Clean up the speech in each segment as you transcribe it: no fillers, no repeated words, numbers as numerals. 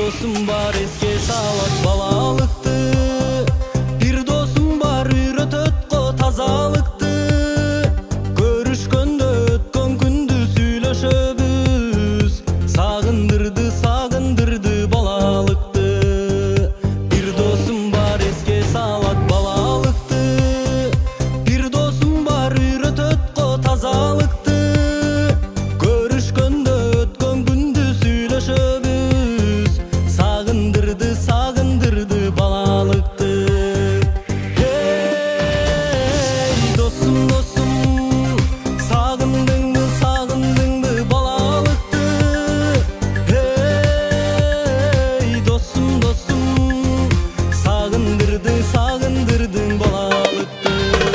досым бар эске салат балалыкты, бир досым бар үйрөтөт го тазалыкты. Көрүшкөндө өткөн күндү сүйлөшөбүз, сагындырды сагындырды балалыкты. Бир досым бар эске салат балалыкты, бир досым бар үйрөтөт го тазалыкты. Көрүшкөндө өткөн күндү сүйлөшөбүз, сагындырды сагындырды балалыкты. Эй досум досум, сагындыңбы сагындыңбы балалыкты. Эй досум досум, сагындырды сагындырдың балалыкты.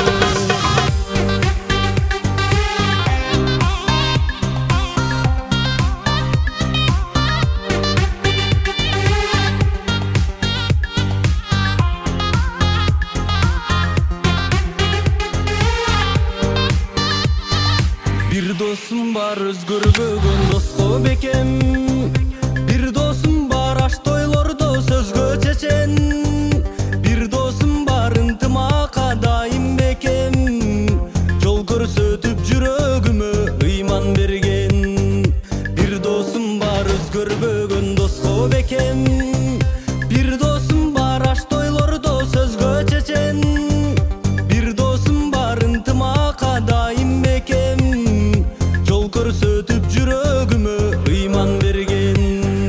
Бир досым бар өзгөрбөгөн доско бекем, бир досым бар аш тойлордо сөзгө чечен. Бир досым бар ынтымакка дайым бекем, жол көрсөтүп жүрөгүмө ыйман берген. Бир досым бар өзгөрбөгөн доско бекем, бир досым бар аш тойлордо сөзгө чечен. Бир досым бар ынтымакка дайым бекем, жол көрсөтүп жүрөгүмө ыйман берген.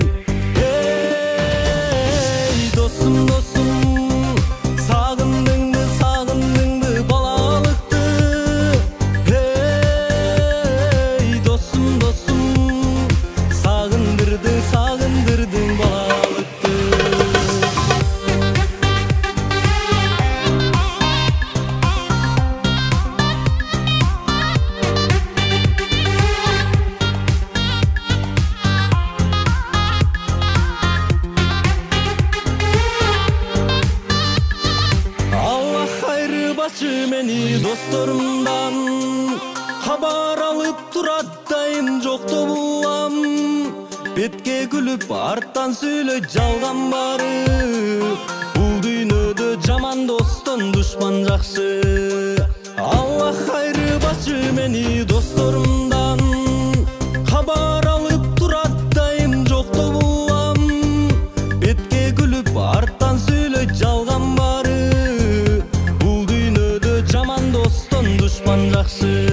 Эй досум досум, сагындыңбы сагындыңбы балалыкты. Эй досум досум, сагындырды сагындырдың балалыкты. Аллах айырбачы мени досторумдан, хабар алып турат дайым жоктобулам. Бетке күлүп арттан сүйлөйт жалган бары, бул дүйнөдө жаман достон душман жакшы. Аллах айырбачы мени досторумдан, хабар алып турат дайым жоктобулам. Бетке күлүп арттан сүйлөйт жалган бары, бул дүйнөдө жаман достон душман жакшы.